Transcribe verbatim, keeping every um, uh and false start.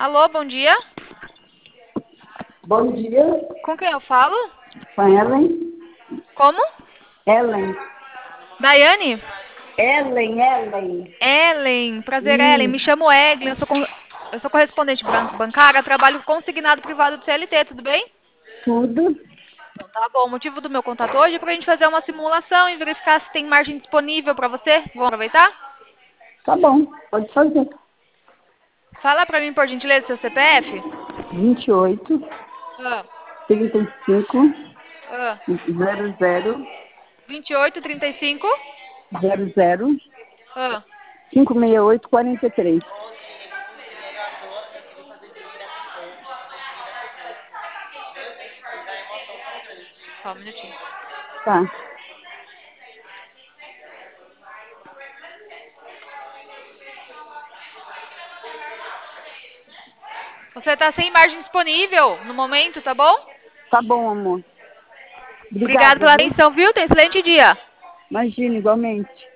Alô, bom dia. Bom dia, Com quem eu falo? com a Ellen. Como? Ellen. Daiane? Ellen, Ellen. Ellen, prazer, Ellen. Me Isso, chamo Eglin, eu sou, con- eu sou correspondente ban- bancária, trabalho com consignado privado do C L T, tudo bem? tudo. Então tá bom. O motivo do meu contato hoje é pra gente fazer uma simulação e verificar se tem margem disponível pra você. Vamos aproveitar? Tá bom, pode fazer. Fala pra mim, por gentileza, seu C P F. vinte e oito, Ah, trinta e cinco, ah. zero zero, vinte e oito, trinta e cinco. zero zero, Ah, cinco seis oito, quarenta e três. só um minutinho. Tá, Você tá sem margem disponível no momento, tá bom? tá bom, amor. Obrigada Obrigada, pela viu? atenção, viu? Tenha um excelente dia. Imagina, igualmente.